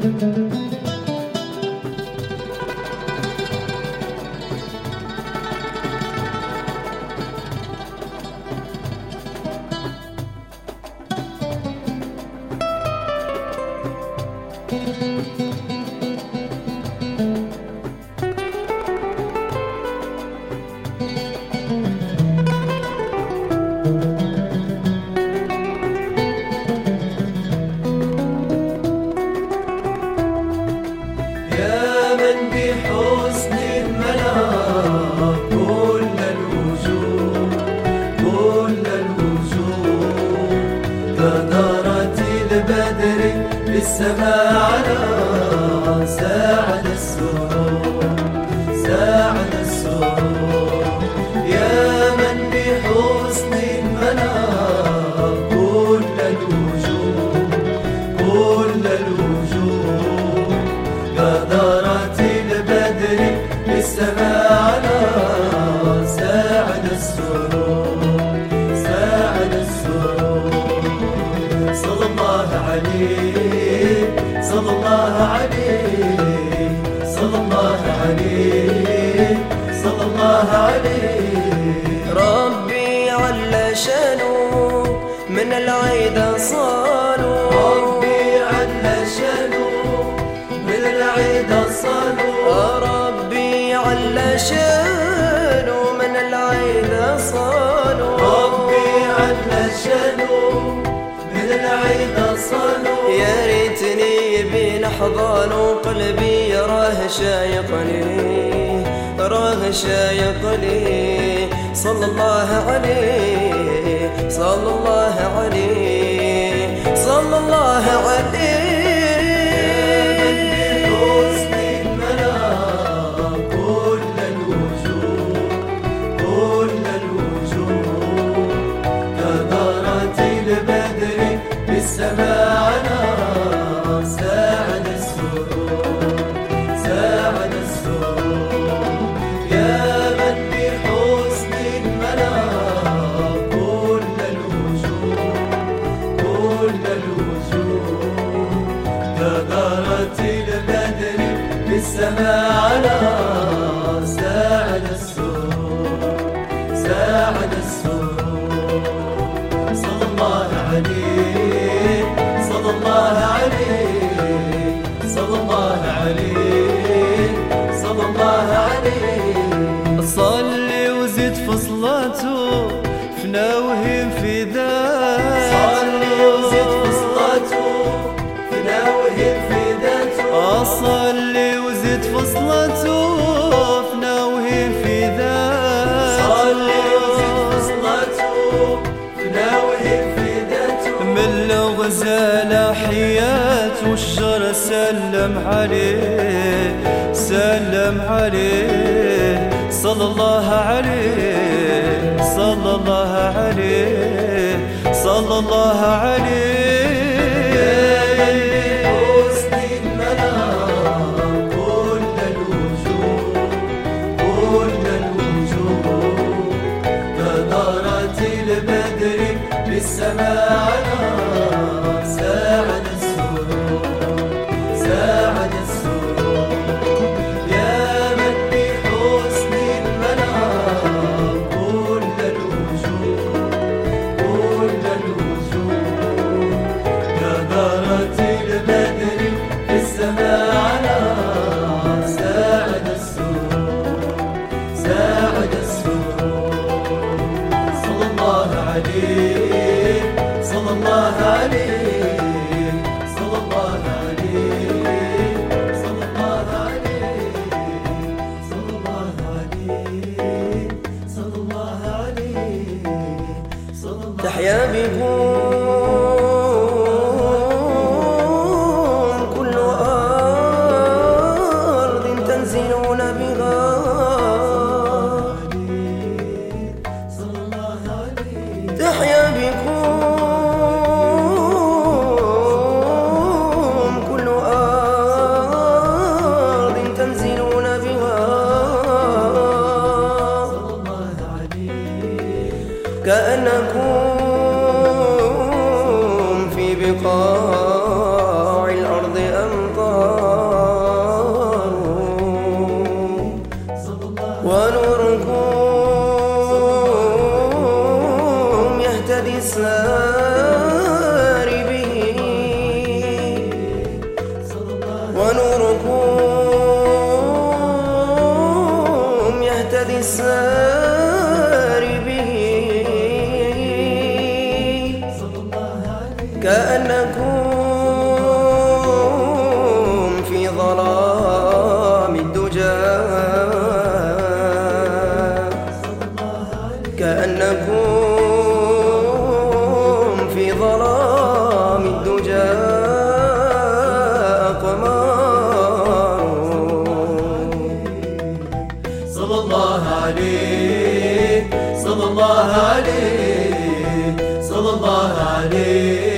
فدارت البدر بالسماء على ساعد السرور ساعد السرور. يا من بحسن المنام كل الوجوه كل الوجوه. فدارت البدر بالسماء على ساعد السرور ساعد السرور. صلى الله عليه صلى الله عليه صلى الله عليه صلى الله عليه. ربي عل شانه من العيد صالوا. ربي عل شانه من العيد صالوا. ربي عل شانه من العيد صالوا. ربي عل شانه من العيد صالوا. يا ريتني بين حضانه قلبي راه شايقني راه شايقني. صلى الله عليه صلى الله عليه صلى الله عليه. بالسماء على ساعد السرور ساعد السرور. يا من بحسن المنام كل الوجوه كل الوجوه. فدارت البدر بالسماء على ساعد السرور ساعد السرور. صلى الله عليه صلى الله عليه صلى الله عليه صلى الله عليه. صلي وزد في صلاته في ناوهم في ذاته. صلي وزد في صلاته في ناوهم في ذاته. صلي وزد في صلاته في ناوهم في ذاته. صلي وزد في صلاته في ناوهم في ذاته. من الغزالة حيات والشجر سلم عليه سلم عليه. صلى الله عليه صلى الله عليه صلى الله عليه. بحسن المنام كل الوجوه كل الوجوه. فدارت البدر بالسماء على ساعد السرور ساعد السرور. يا من بحسن المنام كل الوجوه كل الوجوه. ونوركم يهتدي الساري به كأنكم في ظلام الدجى كأنكم في ظلام الدجى قمر صلى الله عليه صلى الله عليه صلى الله عليه